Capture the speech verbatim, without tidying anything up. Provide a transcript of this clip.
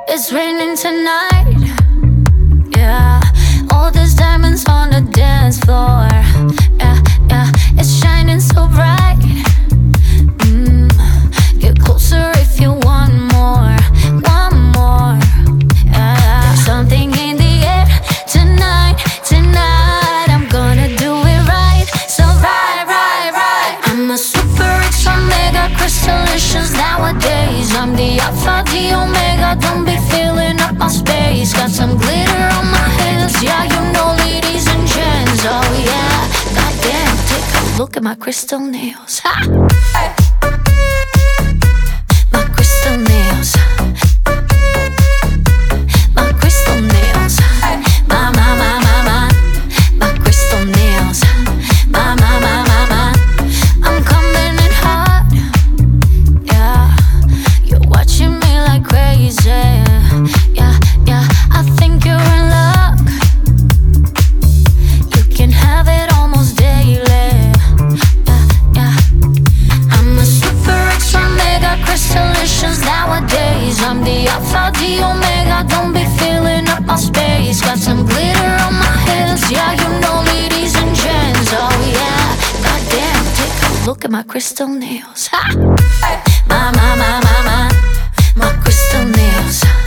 It's raining tonight, yeah. All these diamonds on the dance floor, yeah, yeah. It's shining so bright. mm. Get closer if you want more, want more, yeah. There's something in the air tonight, tonight. I'm gonna do it right, so right, right, right. I'm a super rich omega crystallicious nowadays. I'm the alpha, the omega. Don't be filling up my space. Got some glitter on my hands, yeah, you know, ladies and gents. Oh yeah, goddamn, take a look at my crystal nails. Ha! My crystal nails, my crystal nails, my, my, my, my, my, my crystal nails, my, my, my, my, my. I'm coming in hot, yeah. You're watching me like crazy, yeah, yeah. I think you're in luck. You can have it almost daily, yeah, yeah. I'm a super extra mega crystallicious nowadays. I'm the alpha, the omega. Don't be filling up my space. Got some glitter on my hands, yeah, you know, ladies and gents. Oh yeah, goddamn, take a look at my crystal nails. Ha! My, my, my, my, my, my crystal nails.